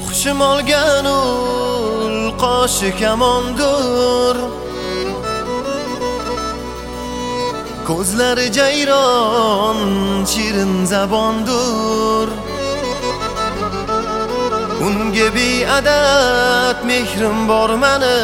Hushim olgan ul qoshi kamondur, ko'zlari jayron shirin zabondur. Unga beadad mehrim bor mani,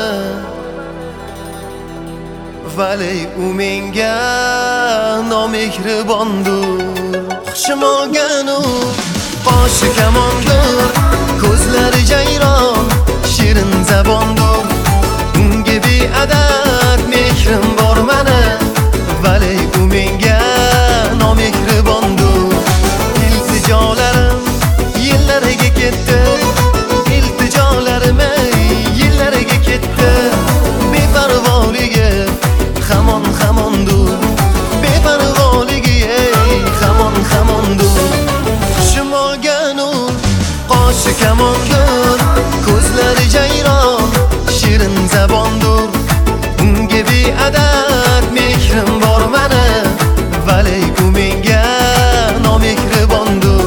vali u menga nomehribondur. Hushim olgan ul qoshi kamondur, ko'zlari jayron shirin zabondur. Unga beadad mehrim bor mani, vali u menga nomehribondur. İltijolarim yillariga ketdi, iltijolarim yillariga ketdi. Beparvoligi hamon hamondur, beparvoligi hamon hamondur. Hushim olgan ul qoshi kamondur, ko'zlari jayron shirin zabondur. Unga beadad mehrim bor mani, vali u menga nomehribondur.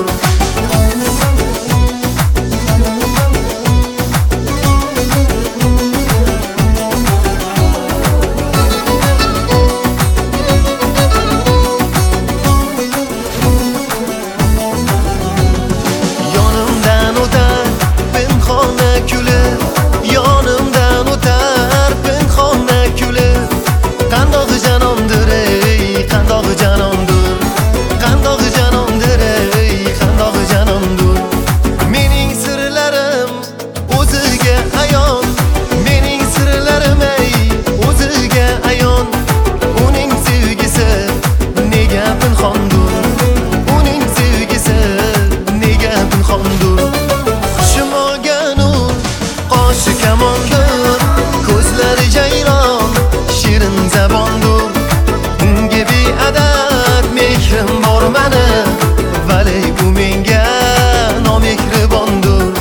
Ko'zlari jayron shirin zabondur. Unga beadad mehrim bor mani, vali u menga nomehribondur.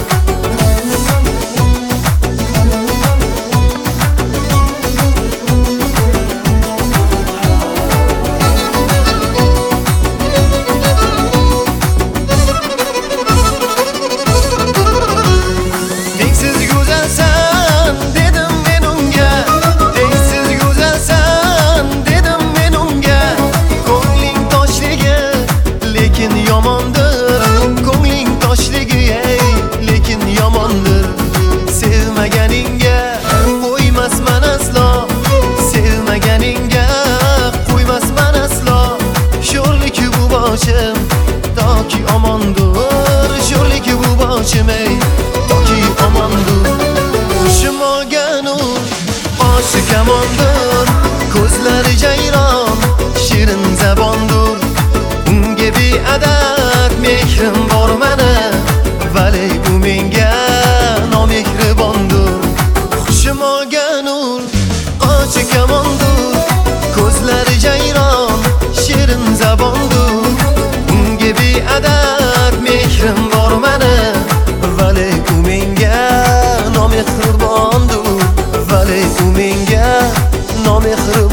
Tengsiz go'zalsan dedim men unga, tengsiz go'zalsan dedim men unga. Ko'ngling toshligi lekin yomondir, ko'ngling toshligi lekin yomondir. Sevmaganingga qo'ymasman aslo, sevmaganingga qo'ymasman aslo. Sho'rlik bu boshim toki omondur, sho'rlik bu boshim toki omondur. Hushim olgan ul qoshi kamondur, ko'zlari jayron shirin zabondur. Unga beadad mehrim bor mani, vali u menga nomehribondur. Hushim olgan ul qoshi kamondur, ko'zlari jayron shirin zabondur. Unga beadad mehrim bor mani, vali u menga nomehribondur, vali u menga nomehribondur.